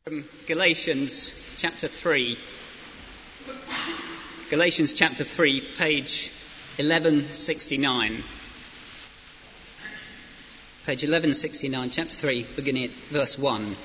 From Galatians chapter 3. Galatians chapter 3, page 1169. Page 1169, chapter 3, beginning at verse 1.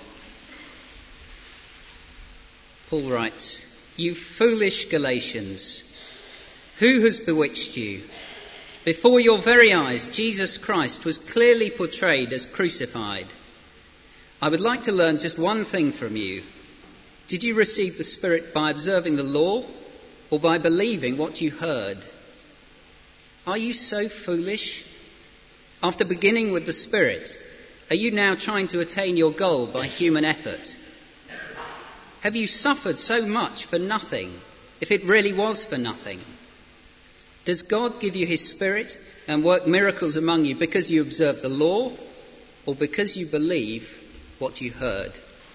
Paul writes, "You foolish Galatians, who has bewitched you? Before your very eyes, Jesus Christ was clearly portrayed as crucified. I would like to learn just one thing from you. Did you receive the Spirit by observing the law or by believing what you heard? Are you so foolish? After beginning with the Spirit, are you now trying to attain your goal by human effort? Have you suffered so much for nothing, if it really was for nothing? Does God give you his Spirit and work miracles among you because you observe the law or because you believe what you heard?"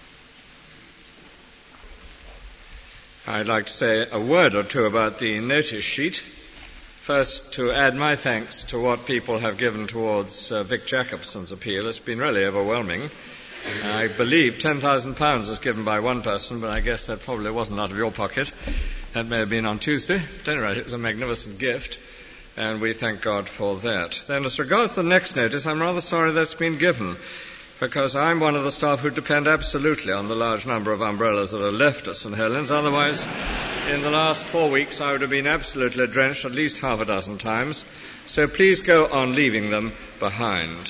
I'd like to say a word or two about the notice sheet. First, to add my thanks to what people have given towards Vic Jacobson's appeal. It's been really overwhelming. I believe £10,000 was given by one person, but I guess that probably wasn't out of your pocket. That may have been on Tuesday. At any rate, it was a magnificent gift, and we thank God for that. Then, as regards the next notice, I'm rather sorry that's been given, because I'm one of the staff who depend absolutely on the large number of umbrellas that are left at St. Helens. Otherwise, in the last 4 weeks, I would have been absolutely drenched at least half a dozen times. So please go on leaving them behind.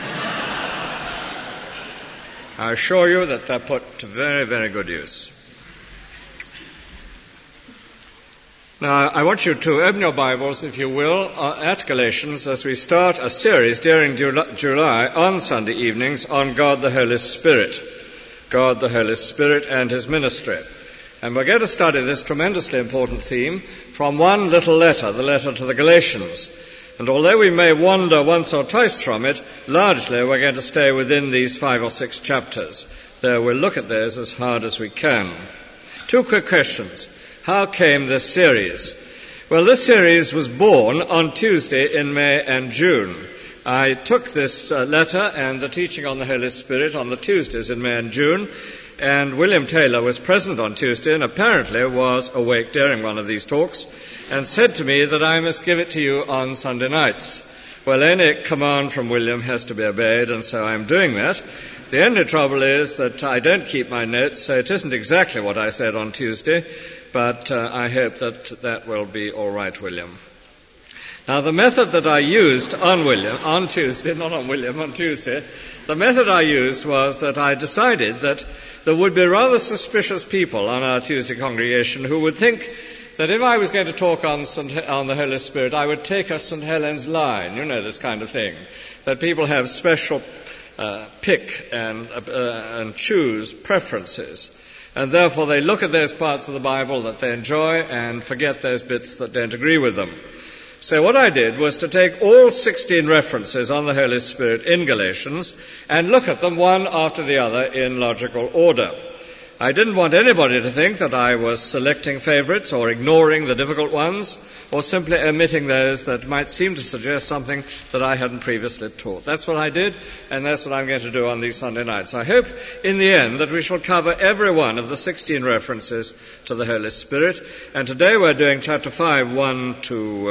I assure you that they're put to very, very good use. Now, I want you to open your Bibles, if you will, at Galatians as we start a series during July on Sunday evenings on God the Holy Spirit. God the Holy Spirit and his ministry. And we're going to study this tremendously important theme from one little letter, the letter to the Galatians. And although we may wander once or twice from it, largely we're going to stay within these 5 or 6 chapters, though we'll look at those as hard as we can. 2 quick questions. How came this series? Well, this series was born on Tuesday in May and June. I took this letter and the teaching on the Holy Spirit on the Tuesdays in May and June, and William Taylor was present on Tuesday and apparently was awake during one of these talks and said to me that I must give it to you on Sunday nights. Well, any command from William has to be obeyed, and so I'm doing that. The only trouble is that I don't keep my notes, so it isn't exactly what I said on Tuesday, but I hope that will be all right, William. Now, the method that I used on Tuesday, the method I used was that I decided that there would be rather suspicious people on our Tuesday congregation who would think that if I was going to talk on the Holy Spirit, I would take a St. Helens line, you know, this kind of thing, that people have special pick and choose preferences. And therefore they look at those parts of the Bible that they enjoy and forget those bits that don't agree with them. So what I did was to take all 16 references on the Holy Spirit in Galatians and look at them one after the other in logical order. I didn't want anybody to think that I was selecting favorites or ignoring the difficult ones or simply omitting those that might seem to suggest something that I hadn't previously taught. That's what I did, and that's what I'm going to do on these Sunday nights. I hope in the end that we shall cover every one of the 16 references to the Holy Spirit. And today we're doing chapter 3, 1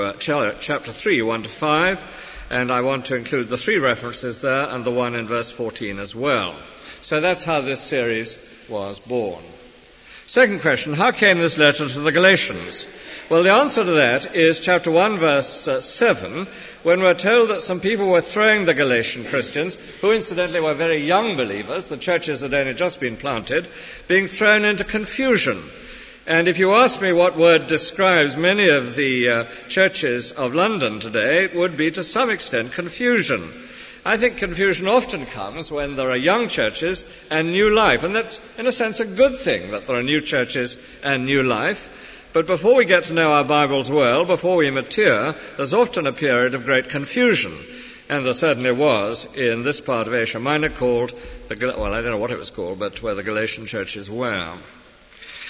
to 5, and I want to include the 3 references there and the one in verse 14 as well. So that's how this series was born. Second question, how came this letter to the Galatians? Well, the answer to that is chapter 1, verse 7, when we're told that some people were throwing the Galatian Christians, who incidentally were very young believers, the churches had only just been planted, being thrown into confusion. And if you ask me what word describes many of the churches of London today, it would be to some extent confusion. I think confusion often comes when there are young churches and new life, and that's in a sense a good thing that there are new churches and new life. But before we get to know our Bibles well, before we mature, there's often a period of great confusion, and there certainly was in this part of Asia Minor called, I don't know what it was called, but where the Galatian churches were.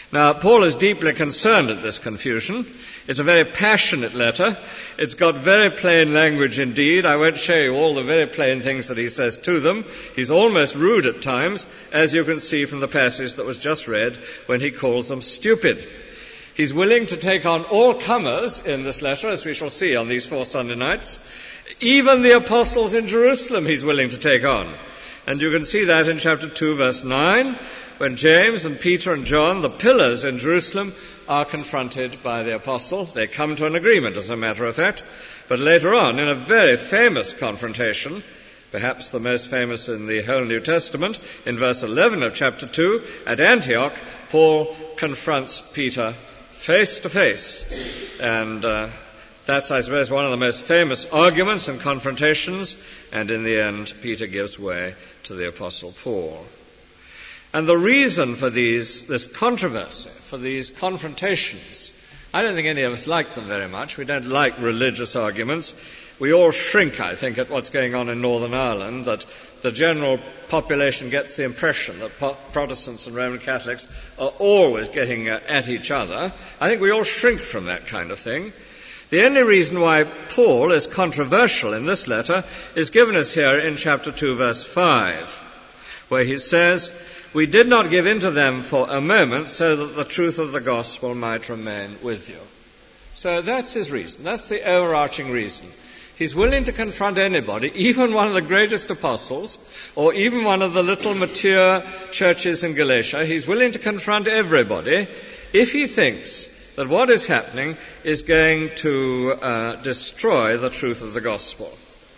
Now, Paul is deeply concerned at this confusion. It's a very passionate letter. It's got very plain language indeed. I won't show you all the very plain things that he says to them. He's almost rude at times, as you can see from the passage that was just read, when he calls them stupid. He's willing to take on all comers in this letter, as we shall see on these 4 Sunday nights. Even the apostles in Jerusalem he's willing to take on. And you can see that in chapter 2, verse 9, when James and Peter and John, the pillars in Jerusalem, are confronted by the apostle. They come to an agreement, as a matter of fact. But later on, in a very famous confrontation, perhaps the most famous in the whole New Testament, in verse 11 of chapter 2, at Antioch, Paul confronts Peter face to face. And that's, I suppose, one of the most famous arguments and confrontations. And in the end, Peter gives way to the Apostle Paul. And the reason for this controversy, for these confrontations, I don't think any of us like them very much. We don't like religious arguments. We all shrink, I think, at what's going on in Northern Ireland, that the general population gets the impression that Protestants and Roman Catholics are always getting at each other. I think we all shrink from that kind of thing. The only reason why Paul is controversial in this letter is given us here in chapter 2, verse 5, where he says, "We did not give in to them for a moment so that the truth of the gospel might remain with you." So that's his reason. That's the overarching reason. He's willing to confront anybody, even one of the greatest apostles, or even one of the little mature churches in Galatia. He's willing to confront everybody if he thinks that what is happening is going to destroy the truth of the gospel.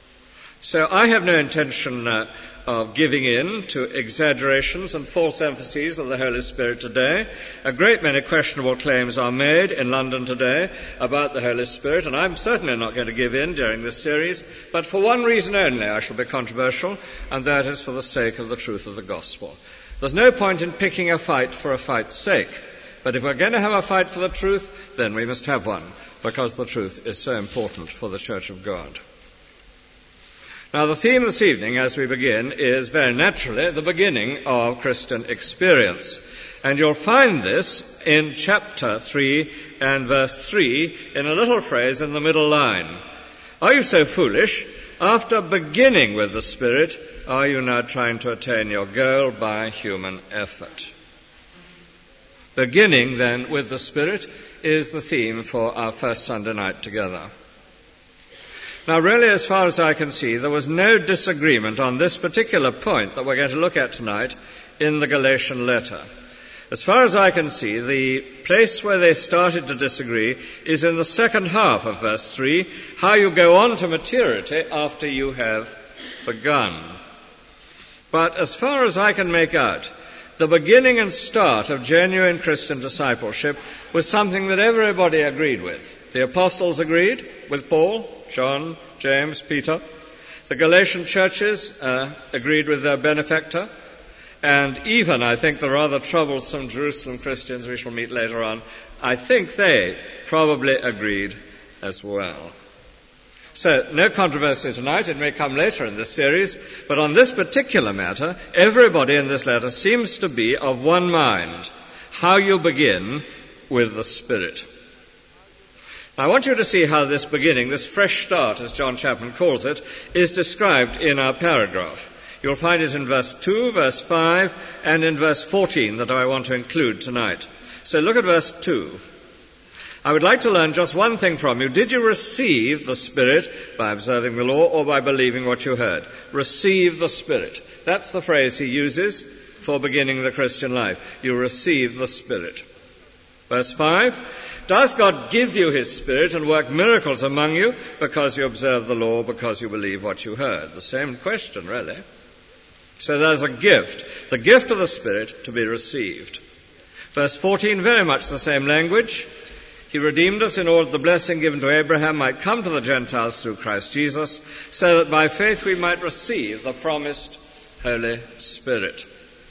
So I have no intention of giving in to exaggerations and false emphases of the Holy Spirit today. A great many questionable claims are made in London today about the Holy Spirit, and I'm certainly not going to give in during this series, but for one reason only I shall be controversial, and that is for the sake of the truth of the gospel. There's no point in picking a fight for a fight's sake, but if we're going to have a fight for the truth, then we must have one, because the truth is so important for the Church of God. Now, the theme this evening, as we begin, is very naturally the beginning of Christian experience. And you'll find this in chapter 3 and verse 3 in a little phrase in the middle line. "Are you so foolish? After beginning with the Spirit, are you now trying to attain your goal by human effort?" Beginning, then, with the Spirit is the theme for our first Sunday night together. Now, really, as far as I can see, there was no disagreement on this particular point that we're going to look at tonight in the Galatian letter. As far as I can see, the place where they started to disagree is in the second half of verse 3, how you go on to maturity after you have begun. But as far as I can make out, the beginning and start of genuine Christian discipleship was something that everybody agreed with. The apostles agreed with Paul, John, James, Peter. The Galatian churches agreed with their benefactor. And even, I think, the rather troublesome Jerusalem Christians we shall meet later on, I think they probably agreed as well. So, no controversy tonight. It may come later in this series. But on this particular matter, everybody in this letter seems to be of one mind. How you begin with the Spirit. I want you to see how this beginning, this fresh start, as John Chapman calls it, is described in our paragraph. You'll find it in verse 2, verse 5, and in verse 14 that I want to include tonight. So look at verse 2. "I would like to learn just one thing from you. Did you receive the Spirit by observing the law or by believing what you heard?" Receive the Spirit. That's the phrase he uses for beginning the Christian life. You receive the Spirit. Verse 5, "Does God give you his Spirit and work miracles among you because you observe the law, because you believe what you heard?" The same question, really. So there's a gift, the gift of the Spirit to be received. Verse 14, very much the same language. "He redeemed us in order that the blessing given to Abraham might come to the Gentiles through Christ Jesus, so that by faith we might receive the promised Holy Spirit."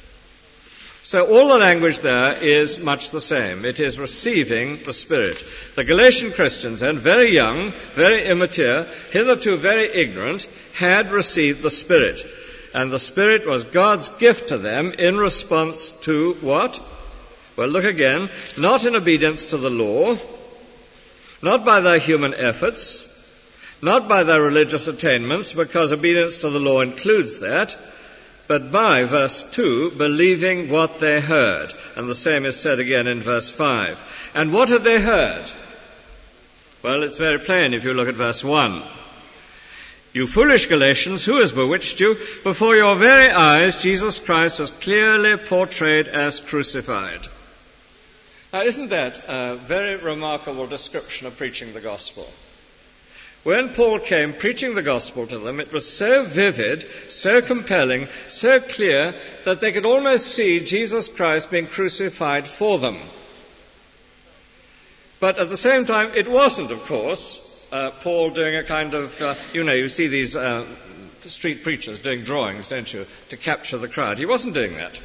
So all the language there is much the same. It is receiving the Spirit. The Galatian Christians, then, very young, very immature, hitherto very ignorant, had received the Spirit. And the Spirit was God's gift to them in response to what? Well, look again. Not in obedience to the law, not by their human efforts, not by their religious attainments, because obedience to the law includes that, but by, verse 2, believing what they heard. And the same is said again in verse 5. And what had they heard? Well, it's very plain if you look at verse 1. You foolish Galatians, who has bewitched you? Before your very eyes, Jesus Christ was clearly portrayed as crucified. Now, isn't that a very remarkable description of preaching the gospel? When Paul came preaching the gospel to them, it was so vivid, so compelling, so clear that they could almost see Jesus Christ being crucified for them. But at the same time, it wasn't, of course, Paul doing a kind of, you see these street preachers doing drawings, don't you, to capture the crowd. He wasn't doing that.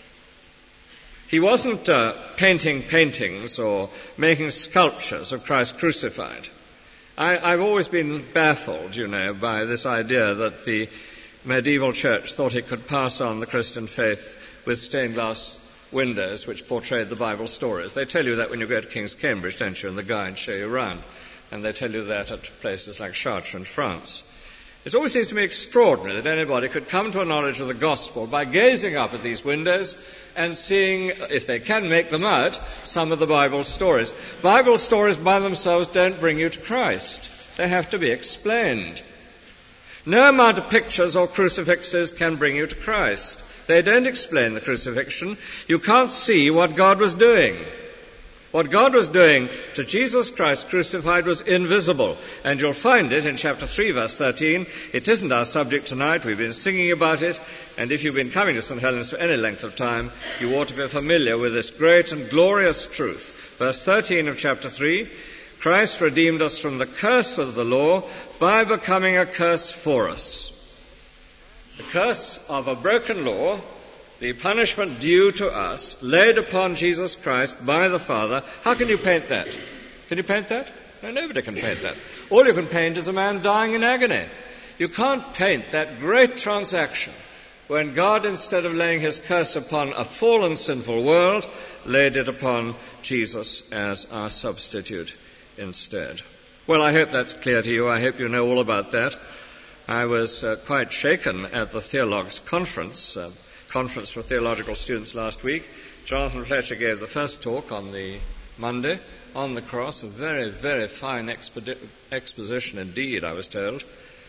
He wasn't painting paintings or making sculptures of Christ crucified. I've always been baffled, by this idea that the medieval church thought it could pass on the Christian faith with stained glass windows which portrayed the Bible stories. They tell you that when you go to King's Cambridge, don't you, and the guides show you around. And they tell you that at places like Chartres in France. It always seems to me extraordinary that anybody could come to a knowledge of the gospel by gazing up at these windows and seeing, if they can make them out, some of the Bible stories. Bible stories by themselves don't bring you to Christ. They have to be explained. No amount of pictures or crucifixes can bring you to Christ. They don't explain the crucifixion. You can't see what God was doing. What God was doing to Jesus Christ crucified was invisible. And you'll find it in chapter 3, verse 13. It isn't our subject tonight. We've been singing about it. And if you've been coming to St. Helens for any length of time, you ought to be familiar with this great and glorious truth. Verse 13 of chapter 3, Christ redeemed us from the curse of the law by becoming a curse for us. The curse of a broken law, the punishment due to us, laid upon Jesus Christ by the Father. How can you paint that? Can you paint that? No, nobody can paint that. All you can paint is a man dying in agony. You can't paint that great transaction when God, instead of laying his curse upon a fallen, sinful world, laid it upon Jesus as our substitute instead. Well, I hope that's clear to you. I hope you know all about that. I was quite shaken at the Theologues Conference for theological students last week. Jonathan Fletcher gave the first talk on the Monday on the cross, a very, very fine exposition indeed, I was told.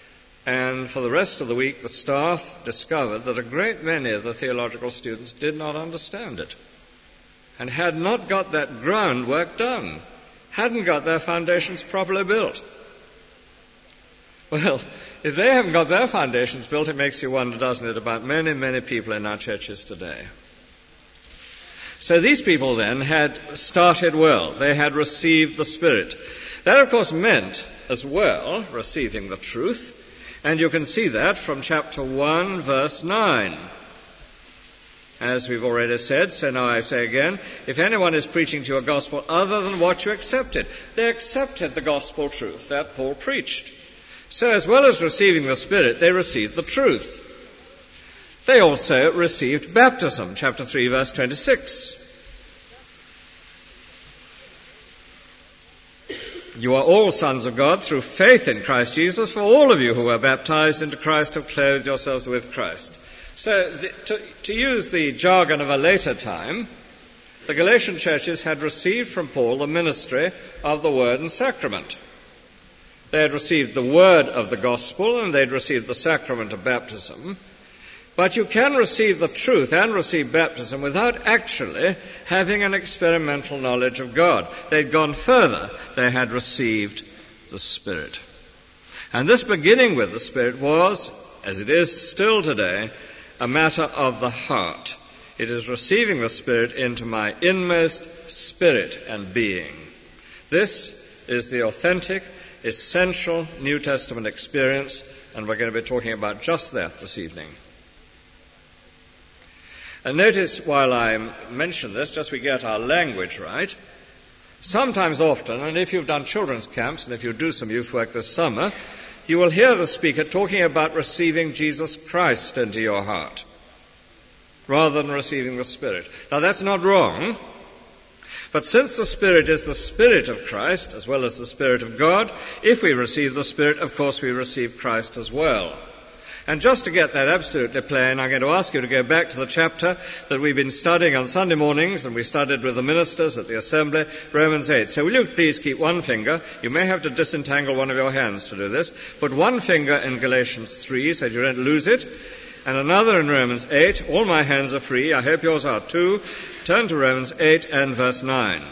And for the rest of the week, the staff discovered that a great many of the theological students did not understand it and had not got that groundwork done, hadn't got their foundations properly built. Well, if they haven't got their foundations built, it makes you wonder, doesn't it, about many, many people in our churches today. So these people then had started well. They had received the Spirit. That, of course, meant as well receiving the truth. And you can see that from chapter 1, verse 9. As we've already said, so now I say again, if anyone is preaching to you a gospel other than what you accepted, they accepted the gospel truth that Paul preached. So as well as receiving the Spirit, they received the truth. They also received baptism, chapter 3, verse 26. You are all sons of God through faith in Christ Jesus, for all of you who are baptized into Christ have clothed yourselves with Christ. So to use the jargon of a later time, the Galatian churches had received from Paul the ministry of the word and sacrament. They had received the word of the gospel and they'd received the sacrament of baptism. But you can receive the truth and receive baptism without actually having an experimental knowledge of God. They'd gone further. They had received the Spirit. And this beginning with the Spirit was, as it is still today, a matter of the heart. It is receiving the Spirit into my inmost spirit and being. This is the authentic, essential New Testament experience, and we're going to be talking about just that this evening. And notice while I mention this, just we get our language right, sometimes often, and if you've done children's camps and if you do some youth work this summer, you will hear the speaker talking about receiving Jesus Christ into your heart rather than receiving the Spirit. Now that's not wrong. But since the Spirit is the Spirit of Christ, as well as the Spirit of God, if we receive the Spirit, of course we receive Christ as well. And just to get that absolutely plain, I'm going to ask you to go back to the chapter that we've been studying on Sunday mornings, and we studied with the ministers at the assembly, Romans 8. So will you please keep one finger? You may have to disentangle one of your hands to do this. Put one finger in Galatians 3 so you don't lose it, and another in Romans 8. All my hands are free. I hope yours are too. Turn to Romans 8 and verse 9.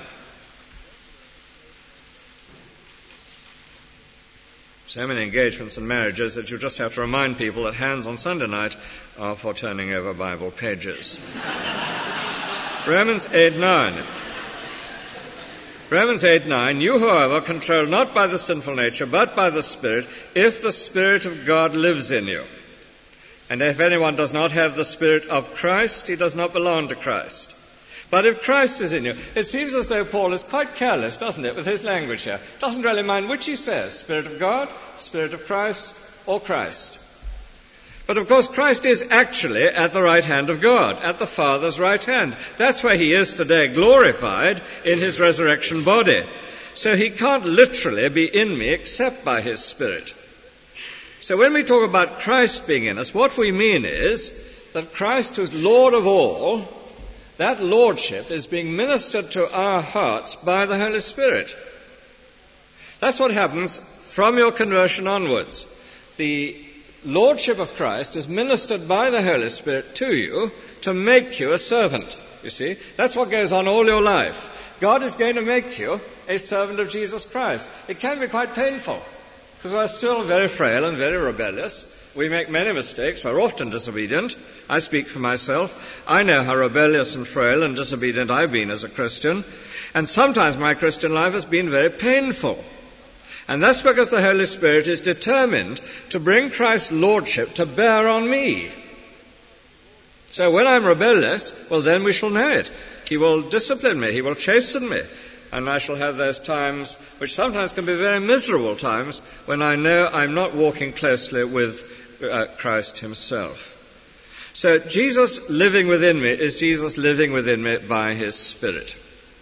So many engagements and marriages that you just have to remind people that hands on Sunday night are for turning over Bible pages. Romans 8:9. Romans 8:9. You, however, control not by the sinful nature, but by the Spirit, if the Spirit of God lives in you. And if anyone does not have the Spirit of Christ, he does not belong to Christ. But if Christ is in you, it seems as though Paul is quite careless, doesn't it, with his language here. Doesn't really mind which he says, Spirit of God, Spirit of Christ, or Christ. But of course Christ is actually at the right hand of God, at the Father's right hand. That's where he is today, glorified in his resurrection body. So he can't literally be in me except by his Spirit. So when we talk about Christ being in us, what we mean is that Christ, who's Lord of all, that lordship is being ministered to our hearts by the Holy Spirit. That's what happens from your conversion onwards. The lordship of Christ is ministered by the Holy Spirit to you to make you a servant, you see. That's what goes on all your life. God is going to make you a servant of Jesus Christ. It can be quite painful, because we're still very frail and very rebellious. We make many mistakes. We're often disobedient. I speak for myself. I know how rebellious and frail and disobedient I've been as a Christian. And sometimes my Christian life has been very painful. And that's because the Holy Spirit is determined to bring Christ's lordship to bear on me. So when I'm rebellious, well, then we shall know it. He will discipline me. He will chasten me. And I shall have those times, which sometimes can be very miserable times, when I know I'm not walking closely with Christ himself. So Jesus living within me is Jesus living within me by his Spirit.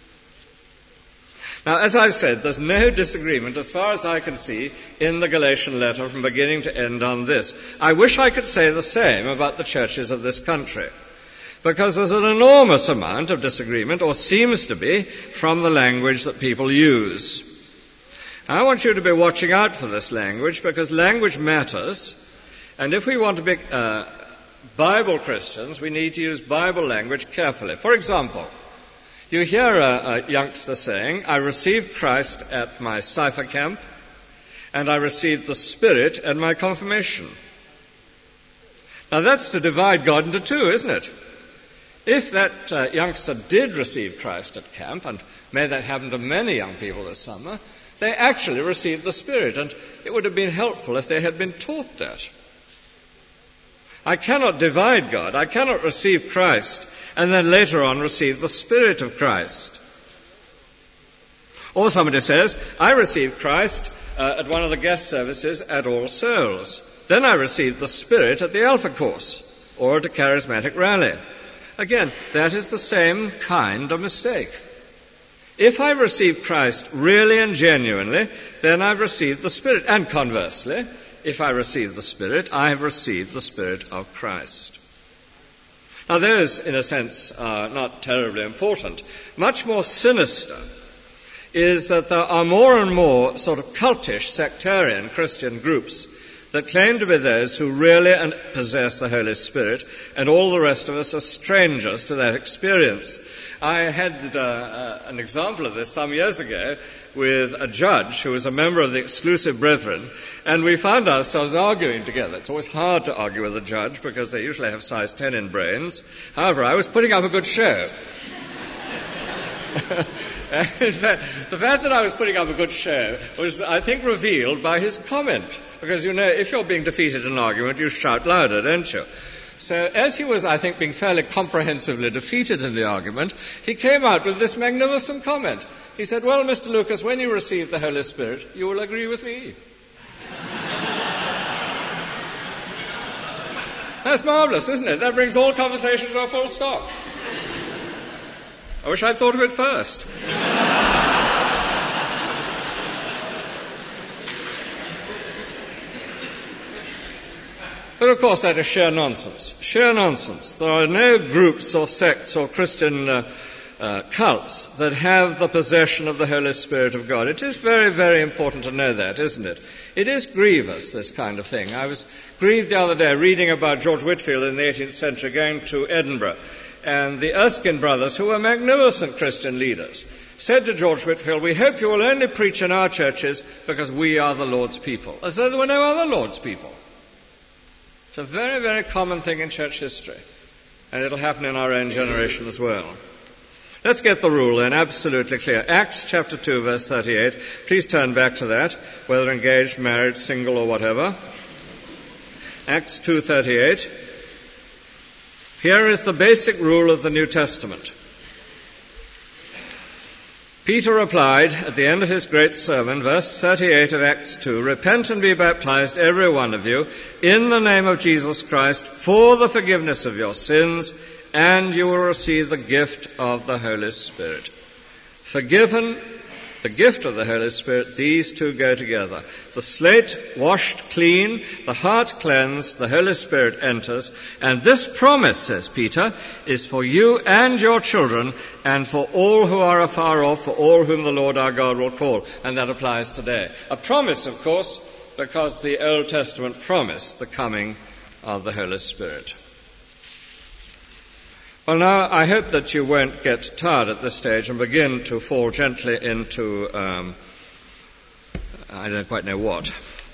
Now, as I've said, there's no disagreement, as far as I can see, in the Galatian letter from beginning to end on this. I wish I could say the same about the churches of this country, because there's an enormous amount of disagreement, or seems to be, from the language that people use. I want you to be watching out for this language, because language matters, and if we want to be Bible Christians, we need to use Bible language carefully. For example, you hear a youngster saying, I received Christ at my cipher camp, and I received the Spirit at my confirmation. Now that's to divide God into two, isn't it? If that youngster did receive Christ at camp, and may that happen to many young people this summer, they actually received the Spirit, and it would have been helpful if they had been taught that. I cannot divide God. I cannot receive Christ and then later on receive the Spirit of Christ. Or somebody says, I received Christ at one of the guest services at All Souls. Then I received the Spirit at the Alpha Course or at a charismatic rally. Again, that is the same kind of mistake. If I receive Christ really and genuinely, then I've received the Spirit. And conversely, if I receive the Spirit, I have received the Spirit of Christ. Now those, in a sense, are not terribly important. Much more sinister is that there are more and more sort of cultish, sectarian Christian groups that claim to be those who really possess the Holy Spirit, and all the rest of us are strangers to that experience. I had an example of this some years ago with a judge who was a member of the Exclusive Brethren, and we found ourselves arguing together. It's always hard to argue with a judge because they usually have size 10 in brains. However, I was putting up a good show. In fact, the fact that I was putting up a good show was, I think, revealed by his comment. Because, you know, if you're being defeated in an argument, you shout louder, don't you? So as he was, I think, being fairly comprehensively defeated in the argument, he came out with this magnificent comment. He said, well, Mr. Lucas, when you receive the Holy Spirit, you will agree with me. That's marvelous, isn't it? That brings all conversations to a full stop. I wish I'd thought of it first. But of course that is sheer nonsense. Sheer nonsense. There are no groups or sects or Christian cults that have the possession of the Holy Spirit of God. It is very, very important to know that, isn't it? It is grievous, this kind of thing. I was grieved the other day reading about George Whitefield in the 18th century going to Edinburgh, and the Erskine brothers, who were magnificent Christian leaders, said to George Whitefield, "We hope you will only preach in our churches because we are the Lord's people," as though there were no other Lord's people. It's a very, very common thing in church history, and it'll happen in our own generation as well. Let's get the rule then absolutely clear. Acts chapter 2, verse 38. Please turn back to that, whether engaged, married, single, or whatever. Acts 2:38. Here is the basic rule of the New Testament. Peter replied at the end of his great sermon, verse 38 of Acts 2, "Repent and be baptized, every one of you, in the name of Jesus Christ, for the forgiveness of your sins, and you will receive the gift of the Holy Spirit." Forgiven, the gift of the Holy Spirit, these two go together. The slate washed clean, the heart cleansed, the Holy Spirit enters, and this promise, says Peter, is for you and your children, and for all who are afar off, for all whom the Lord our God will call. And that applies today. A promise, of course, because the Old Testament promised the coming of the Holy Spirit. Well, now, I hope that you won't get tired at this stage and begin to fall gently into, I don't quite know what.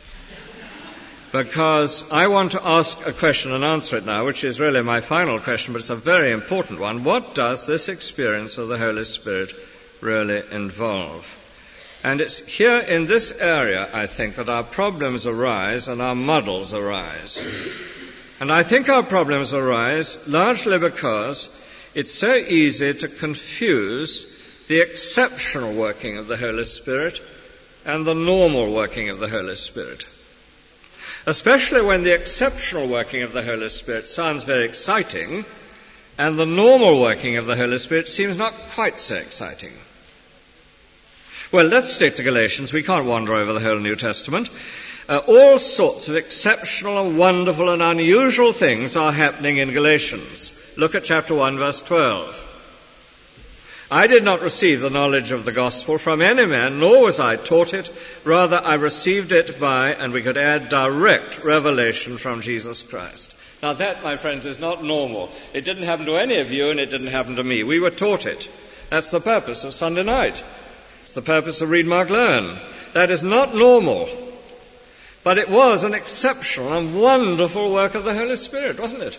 Because I want to ask a question and answer it now, which is really my final question, but it's a very important one. What does this experience of the Holy Spirit really involve? And it's here in this area, I think, that our problems arise and our muddles arise. And I think our problems arise largely because it's so easy to confuse the exceptional working of the Holy Spirit and the normal working of the Holy Spirit. Especially when the exceptional working of the Holy Spirit sounds very exciting and the normal working of the Holy Spirit seems not quite so exciting. Well, let's stick to Galatians. We can't wander over the whole New Testament. All sorts of exceptional and wonderful and unusual things are happening in Galatians. Look at chapter 1, verse 12. "I did not receive the knowledge of the gospel from any man, nor was I taught it. Rather, I received it by," and we could add, "direct revelation from Jesus Christ." Now that, my friends, is not normal. It didn't happen to any of you, and it didn't happen to me. We were taught it. That's the purpose of Sunday night. It's the purpose of Read, Mark, Learn. That is not normal. But it was an exceptional and wonderful work of the Holy Spirit, wasn't it?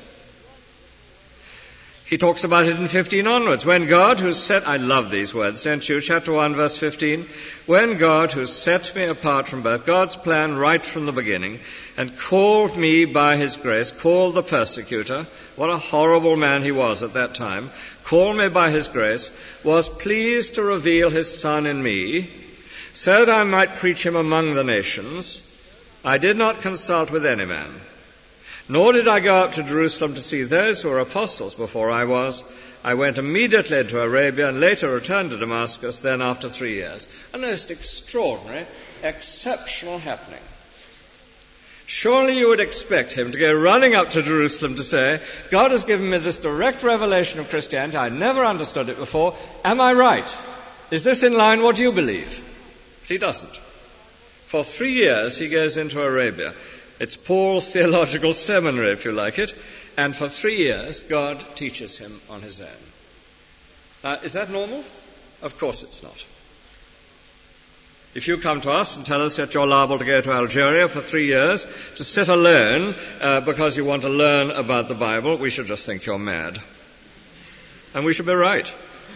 He talks about it in 15 onwards. When God, who set, I love these words, don't you? Chapter 1, verse 15. "When God, who set me apart from birth," God's plan right from the beginning, "and called me by his grace," called the persecutor, what a horrible man he was at that time, "called me by his grace, was pleased to reveal his Son in me, so that I might preach him among the nations. I did not consult with any man, nor did I go up to Jerusalem to see those who were apostles before I was. I went immediately into Arabia and later returned to Damascus, then after 3 years." A most extraordinary, exceptional happening. Surely you would expect him to go running up to Jerusalem to say, "God has given me this direct revelation of Christianity. I never understood it before. Am I right? Is this in line what you believe?" But he doesn't. For 3 years he goes into Arabia. It's Paul's theological seminary, if you like it. And for 3 years, God teaches him on his own. Now, is that normal? Of course it's not. If you come to us and tell us that you're liable to go to Algeria for 3 years to sit alone because you want to learn about the Bible, we should just think you're mad. And we should be right.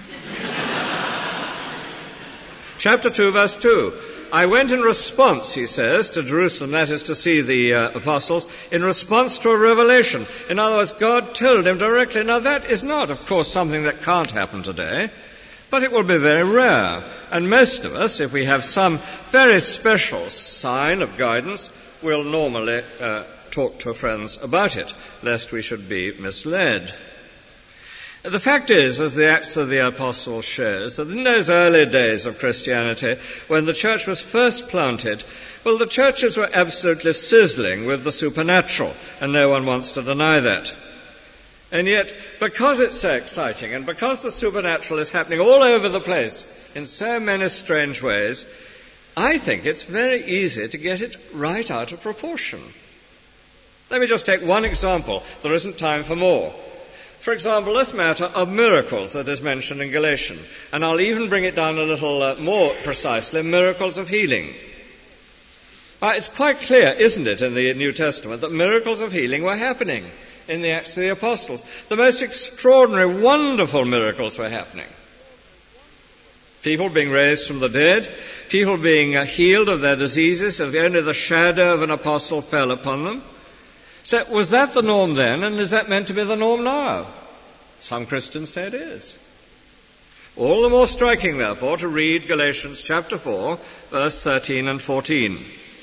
Chapter 2, verse 2. "I went in response," he says, "to Jerusalem," that is to see the apostles, "in response to a revelation." In other words, God told him directly. Now that is not, of course, something that can't happen today, but it will be very rare. And most of us, if we have some very special sign of guidance, will normally talk to friends about it, lest we should be misled. The fact is, as the Acts of the Apostles shows, that in those early days of Christianity, when the church was first planted, well, the churches were absolutely sizzling with the supernatural, and no one wants to deny that. And yet, because it's so exciting, and because the supernatural is happening all over the place in so many strange ways, I think it's very easy to get it right out of proportion. Let me just take one example. There isn't time for more. For example, this matter of miracles that is mentioned in Galatians, and I'll even bring it down a little more precisely, miracles of healing. It's quite clear, isn't it, in the New Testament, that miracles of healing were happening in the Acts of the Apostles. The most extraordinary, wonderful miracles were happening. People being raised from the dead, people being healed of their diseases, if only the shadow of an apostle fell upon them. So was that the norm then, and is that meant to be the norm now? Some Christians say it is. All the more striking, therefore, to read Galatians chapter 4, verse 13 and 14.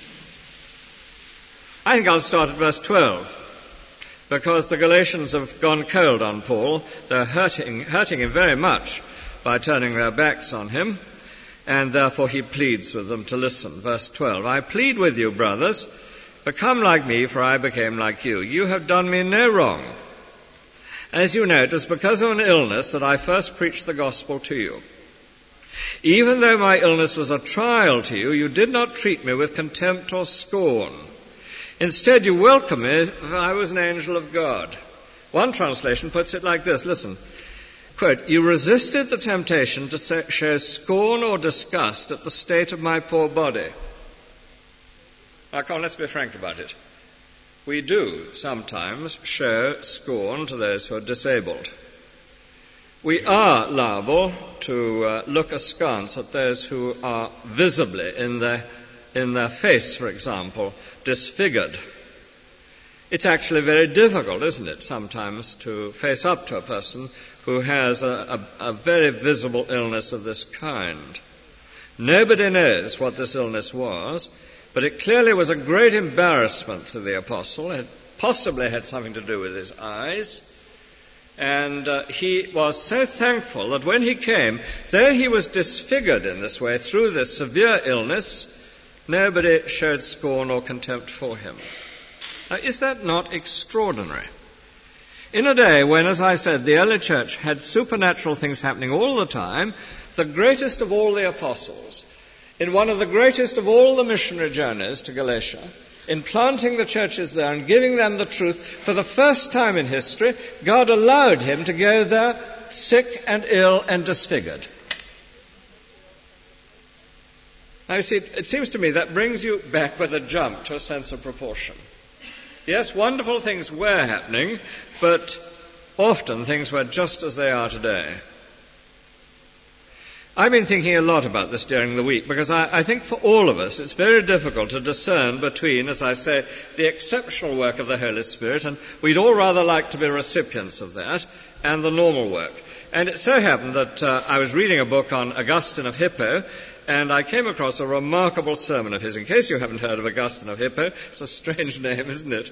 I think I'll start at verse 12, because the Galatians have gone cold on Paul. They're hurting him very much by turning their backs on him, and therefore he pleads with them to listen. Verse 12, I plead with you, brothers, become like me, for I became like you. You have done me no wrong. As you know, it was because of an illness that I first preached the gospel to you. Even though my illness was a trial to you, you did not treat me with contempt or scorn. Instead, you welcomed me as if I was an angel of God. One translation puts it like this, listen. Quote, you resisted the temptation to show scorn or disgust at the state of my poor body. Now, come on, let's be frank about it. We do sometimes show scorn to those who are disabled. We are liable to look askance at those who are visibly in their face, for example, disfigured. It's actually very difficult, isn't it, sometimes to face up to a person who has a very visible illness of this kind. Nobody knows what this illness was, but it clearly was a great embarrassment to the apostle. It possibly had something to do with his eyes. And he was so thankful that when he came, though he was disfigured in this way through this severe illness, nobody showed scorn or contempt for him. Now, is that not extraordinary? In a day when, as I said, the early church had supernatural things happening all the time, the greatest of all the apostles, in one of the greatest of all the missionary journeys to Galatia, in planting the churches there and giving them the truth, for the first time in history, God allowed him to go there sick and ill and disfigured. Now, you see, it seems to me that brings you back with a jump to a sense of proportion. Yes, wonderful things were happening, but often things were just as they are today. I've been thinking a lot about this during the week because I think for all of us it's very difficult to discern between, as I say, the exceptional work of the Holy Spirit, and we'd all rather like to be recipients of that, and the normal work. And it so happened that I was reading a book on Augustine of Hippo, and I came across a remarkable sermon of his. In case you haven't heard of Augustine of Hippo, it's a strange name, isn't it?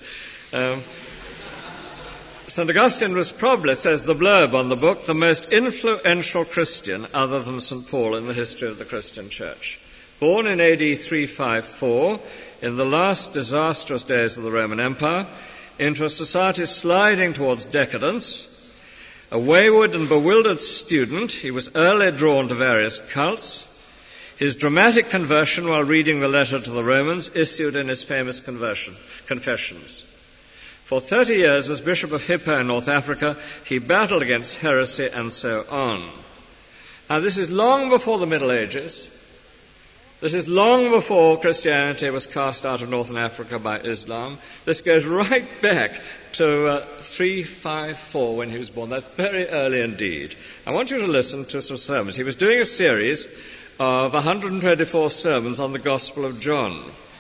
St. Augustine was probably, says the blurb on the book, the most influential Christian other than St. Paul in the history of the Christian Church. Born in AD 354, in the last disastrous days of the Roman Empire, into a society sliding towards decadence, a wayward and bewildered student, he was early drawn to various cults. His dramatic conversion while reading the letter to the Romans issued in his famous Confessions. For 30 years, as Bishop of Hippo in North Africa, he battled against heresy and so on. Now, this is long before the Middle Ages. This is long before Christianity was cast out of Northern Africa by Islam. This goes right back to 354 when he was born. That's very early indeed. I want you to listen to some sermons. He was doing a series of 124 sermons on the Gospel of John.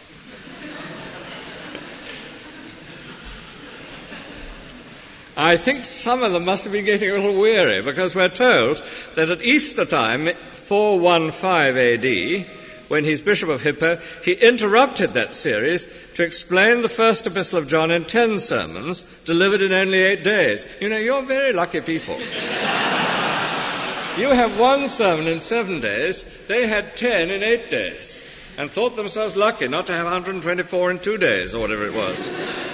I think some of them must have been getting a little weary, because we're told that at Easter time, 415 AD, when he's Bishop of Hippo, he interrupted that series to explain the first epistle of John in 10 sermons, delivered in only 8 days. You know, you're very lucky people. You have one sermon in 7 days, they had 10 in 8 days, and thought themselves lucky not to have 124 in 2 days, or whatever it was.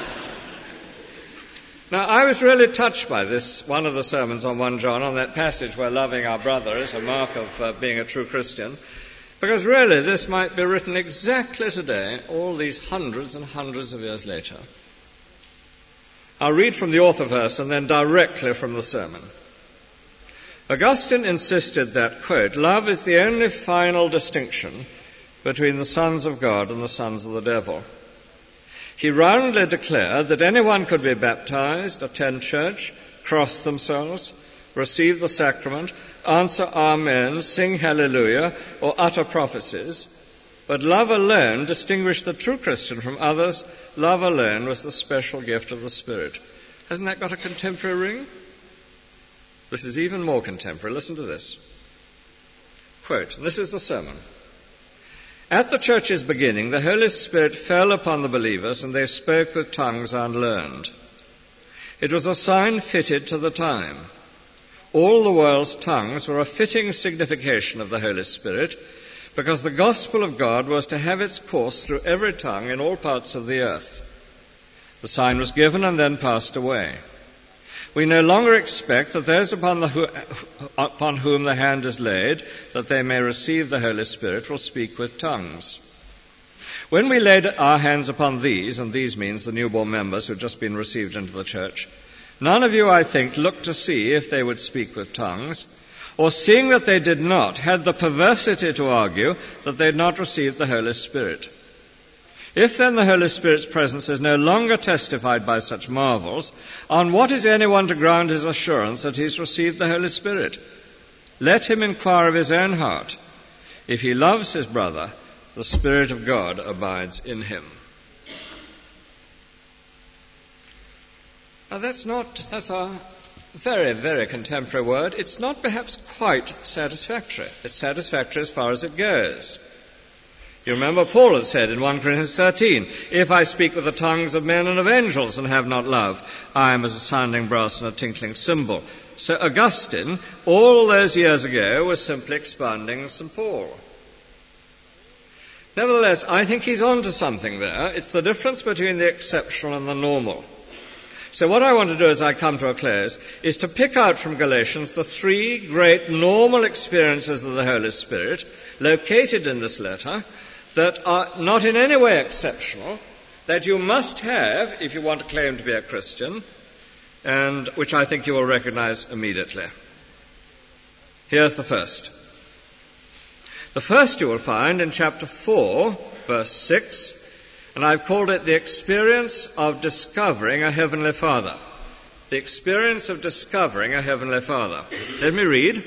Now, I was really touched by this, one of the sermons on 1 John, on that passage where loving our brother is a mark of being a true Christian, because really this might be written exactly today, all these hundreds and hundreds of years later. I'll read from the author verse and then directly from the sermon. Augustine insisted that, quote, love is the only final distinction between the sons of God and the sons of the devil. He roundly declared that anyone could be baptized, attend church, cross themselves, receive the sacrament, answer amen, sing hallelujah, or utter prophecies, but love alone distinguished the true Christian from others. Love alone was the special gift of the Spirit. Hasn't that got a contemporary ring? This is even more contemporary. Listen to this. Quote, and this is the sermon. At the church's beginning, the Holy Spirit fell upon the believers and they spoke with tongues unlearned. It was a sign fitted to the time. All the world's tongues were a fitting signification of the Holy Spirit because the gospel of God was to have its course through every tongue in all parts of the earth. The sign was given and then passed away. We no longer expect that those upon whom the hand is laid, that they may receive the Holy Spirit, will speak with tongues. When we laid our hands upon these, and these means the newborn members who had just been received into the church, none of you, I think, looked to see if they would speak with tongues, or seeing that they did not, had the perversity to argue that they had not received the Holy Spirit. If then the Holy Spirit's presence is no longer testified by such marvels, on what is anyone to ground his assurance that he's received the Holy Spirit? Let him inquire of his own heart. If he loves his brother, the Spirit of God abides in him. Now that's a very, very contemporary word. It's not perhaps quite satisfactory. It's satisfactory as far as it goes. You remember Paul had said in 1 Corinthians 13, if I speak with the tongues of men and of angels and have not love, I am as a sounding brass and a tinkling cymbal. So Augustine, all those years ago, was simply expounding St. Paul. Nevertheless, I think he's on to something there. It's the difference between the exceptional and the normal. So what I want to do as I come to a close is to pick out from Galatians the 3 great normal experiences of the Holy Spirit located in this letter that are not in any way exceptional, that you must have if you want to claim to be a Christian, and which I think you will recognize immediately. Here's the first. The first you will find in chapter 4, verse 6, and I've called it the experience of discovering a Heavenly Father. The experience of discovering a Heavenly Father. Let me read.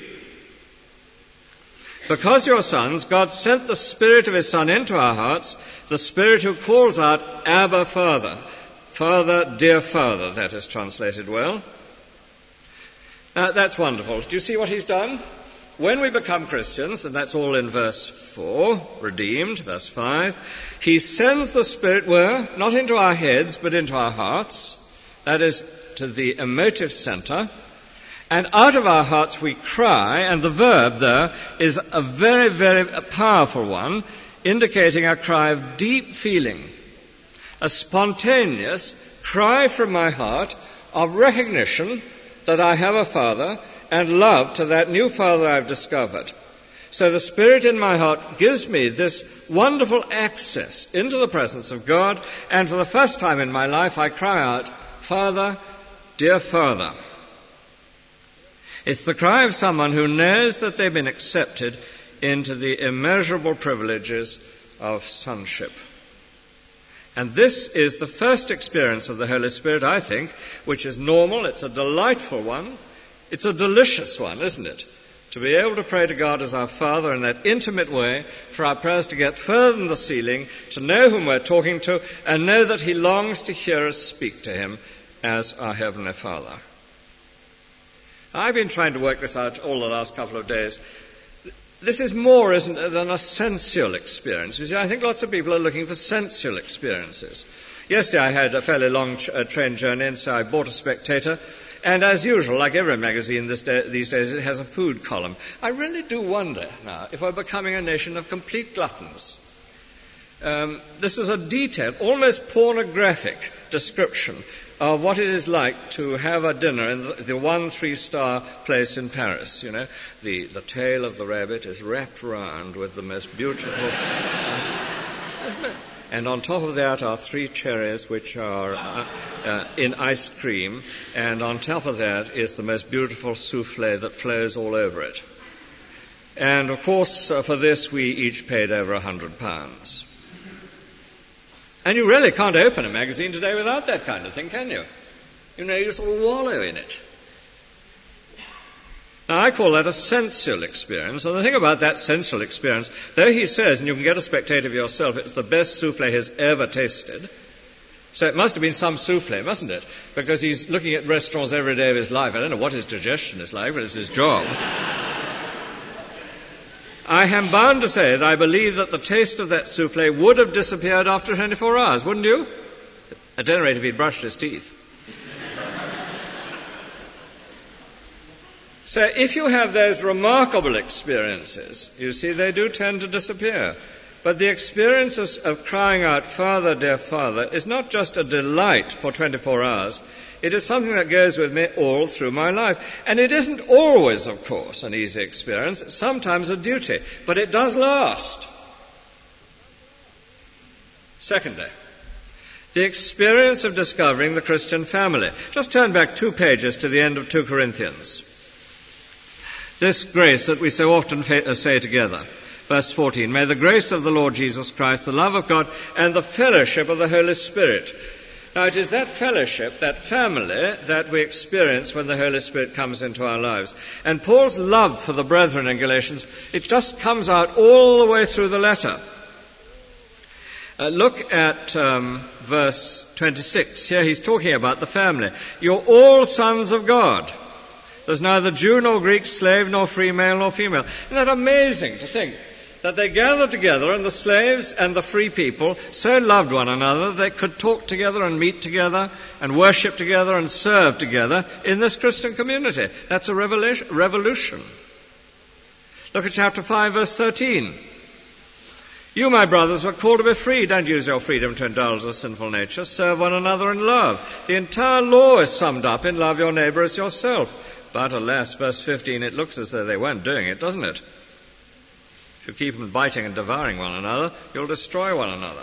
Because you're sons, God sent the Spirit of His Son into our hearts, the Spirit who calls out, Abba, Father. Father, dear Father, that is translated well. That's wonderful. Do you see what He's done? When we become Christians, and that's all in verse 4, redeemed, verse 5, He sends the Spirit where? Not into our heads, but into our hearts. That is, to the emotive center. And out of our hearts we cry, and the verb there is a very, very powerful one, indicating a cry of deep feeling, a spontaneous cry from my heart of recognition that I have a Father and love to that new Father I've discovered. So the Spirit in my heart gives me this wonderful access into the presence of God, and for the first time in my life I cry out, Father, dear Father. It's the cry of someone who knows that they've been accepted into the immeasurable privileges of sonship. And this is the first experience of the Holy Spirit, I think, which is normal. It's a delightful one. It's a delicious one, isn't it? To be able to pray to God as our Father in that intimate way, for our prayers to get further than the ceiling, to know whom we're talking to, and know that He longs to hear us speak to Him as our Heavenly Father. I've been trying to work this out all the last couple of days. This is more, isn't it, than a sensual experience. You see, I think lots of people are looking for sensual experiences. Yesterday I had a fairly long train journey, and so I bought a Spectator. And as usual, like every magazine these days, it has a food column. I really do wonder now if we're becoming a nation of complete gluttons. This is a detailed, almost pornographic description of what it is like to have a dinner in the 1 3-star place in Paris. You know, the tail of the rabbit is wrapped round with the most beautiful... And on top of that are 3 cherries which are in ice cream, and on top of that is the most beautiful souffle that flows all over it. And of course, for this we each paid over £100. And you really can't open a magazine today without that kind of thing, can you? You know, you sort of wallow in it. Now, I call that a sensual experience, and the thing about that sensual experience, though he says, and you can get a Spectator for yourself, it's the best souffle he's ever tasted, so it must have been some souffle, mustn't it? Because he's looking at restaurants every day of his life. I don't know what his digestion is like, but it's his job. I am bound to say that I believe that the taste of that souffle would have disappeared after 24 hours, wouldn't you? At any rate, if he'd brushed his teeth. So if you have those remarkable experiences, you see, they do tend to disappear. But the experience of crying out, "Father, dear Father," is not just a delight for 24 hours. It is something that goes with me all through my life. And it isn't always, of course, an easy experience. It's sometimes a duty. But it does last. Secondly, the experience of discovering the Christian family. Just turn back 2 pages to the end of 2 Corinthians. This grace that we so often say together. Verse 14, "May the grace of the Lord Jesus Christ, the love of God, and the fellowship of the Holy Spirit." Now, it is that fellowship, that family, that we experience when the Holy Spirit comes into our lives. And Paul's love for the brethren in Galatians, it just comes out all the way through the letter. Look at verse 26. Here he's talking about the family. "You're all sons of God. There's neither Jew nor Greek, slave nor free, male nor female." Isn't that amazing to think that they gathered together, and the slaves and the free people so loved one another they could talk together and meet together and worship together and serve together in this Christian community? That's a revolution. Look at chapter 5, verse 13. "You, my brothers, were called to be free. Don't use your freedom to indulge the sinful nature. Serve one another in love. The entire law is summed up in love your neighbor as yourself." But alas, verse 15, it looks as though they weren't doing it, doesn't it? If you keep on biting and devouring one another, you'll destroy one another.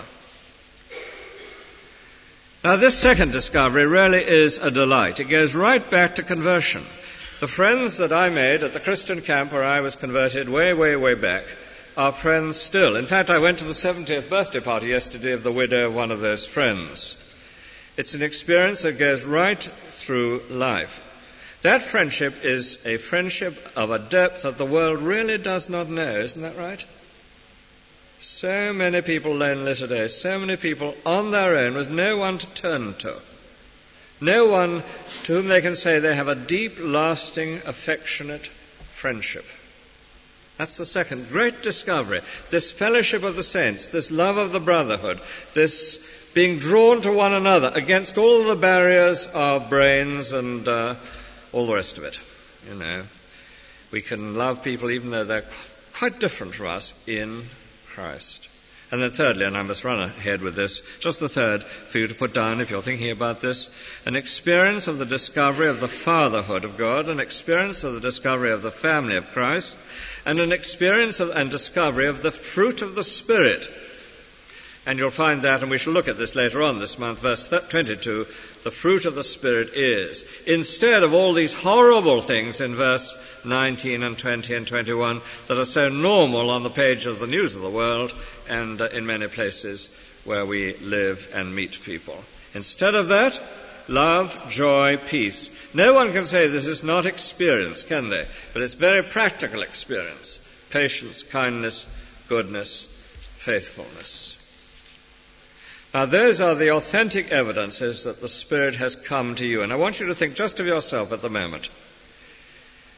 Now, this second discovery really is a delight. It goes right back to conversion. The friends that I made at the Christian camp where I was converted way, way, way back are friends still. In fact, I went to the 70th birthday party yesterday of the widow of one of those friends. It's an experience that goes right through life. That friendship is a friendship of a depth that the world really does not know, isn't that right? So many people lonely today, so many people on their own with no one to turn to, no one to whom they can say they have a deep, lasting, affectionate friendship. That's the second great discovery, this fellowship of the saints, this love of the brotherhood, this being drawn to one another against all the barriers of brains and all the rest of it. You know, we can love people even though they're quite different from us in Christ. And then thirdly, and I must run ahead with this, just the third for you to put down if you're thinking about this, an experience of the discovery of the fatherhood of God, an experience of the discovery of the family of Christ, and an experience of and discovery of the fruit of the Spirit. And you'll find that, and we shall look at this later on this month, verse 22, the fruit of the Spirit is, instead of all these horrible things in verse 19 and 20 and 21 that are so normal on the page of the News of the World and in many places where we live and meet people. Instead of that, love, joy, peace. No one can say this is not experience, can they? But it's very practical experience. Patience, kindness, goodness, faithfulness. Now, those are the authentic evidences that the Spirit has come to you. And I want you to think just of yourself at the moment.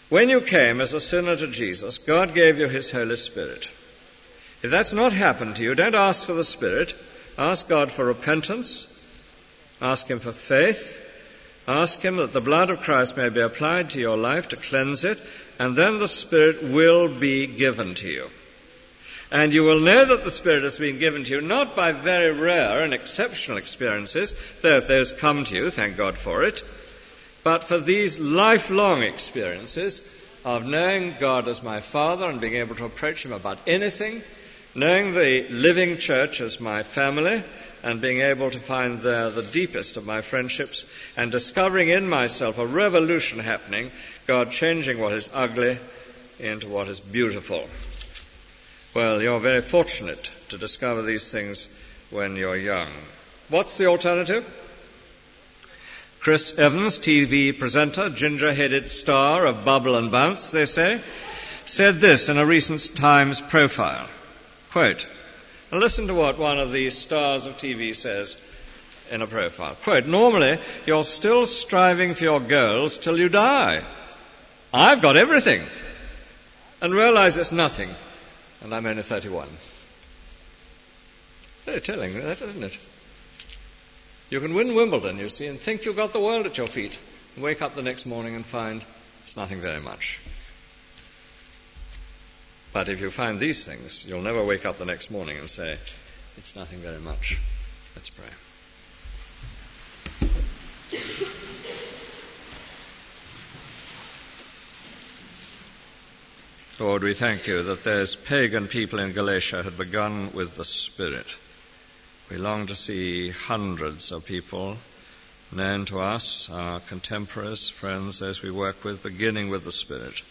When you came as a sinner to Jesus, God gave you his Holy Spirit. If that's not happened to you, don't ask for the Spirit. Ask God for repentance. Ask him for faith. Ask him that the blood of Christ may be applied to your life to cleanse it, and then the Spirit will be given to you. And you will know that the Spirit has been given to you not by very rare and exceptional experiences, though if those come to you, thank God for it, but for these lifelong experiences of knowing God as my Father and being able to approach him about anything, knowing the living church as my family, and being able to find there the deepest of my friendships, and discovering in myself a revolution happening, God changing what is ugly into what is beautiful. Well, you're very fortunate to discover these things when you're young. What's the alternative? Chris Evans, TV presenter, ginger-headed star of Bubble and Bounce, they say, said this in a recent Times profile. Quote, and listen to what one of these stars of TV says in a profile. Quote, normally you're still striving for your goals till you die. I've got everything. And realize it's nothing. And I'm only 31. Very telling, that, isn't it? You can win Wimbledon, you see, and think you've got the world at your feet, and wake up the next morning and find it's nothing very much. But if you find these things, you'll never wake up the next morning and say, it's nothing very much. Let's pray. Lord, we thank you that those pagan people in Galatia had begun with the Spirit. We long to see hundreds of people known to us, our contemporaries, friends, those we work with, beginning with the Spirit.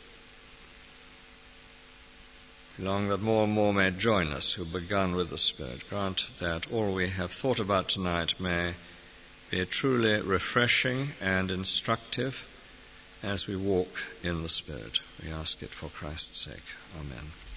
We long that more and more may join us who begun with the Spirit. Grant that all we have thought about tonight may be truly refreshing and instructive as we walk in the Spirit. We ask it for Christ's sake. Amen.